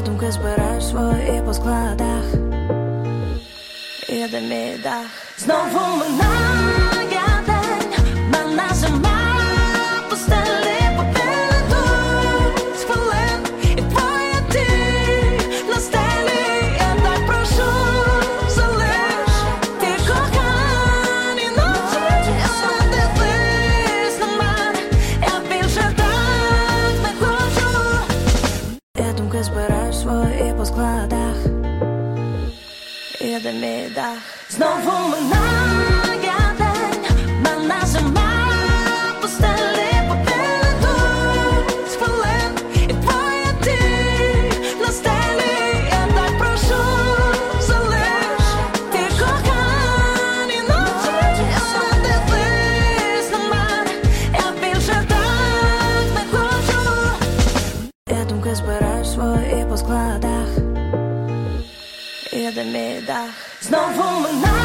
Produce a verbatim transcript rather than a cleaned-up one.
думки збираю свої по складах. Іде мій дах. Знову минає день, мене зима постелі попідуть з хвилин. І твоя тінь на стелі, я так прошу, залиш ті кохані ночі. Не дивись на мене, я більше так не хочу. Я думки збираю свої по складах. Іде мій дах. Знову минає день, мене зима постелі попідуть з хвилин. І твоя тінь на стелі, я так прошу, залиш ті кохані ночі. Не дивись на мене, я більше так не хочу. Я думки збираю свої по складах. Іде мій дах. Знову минає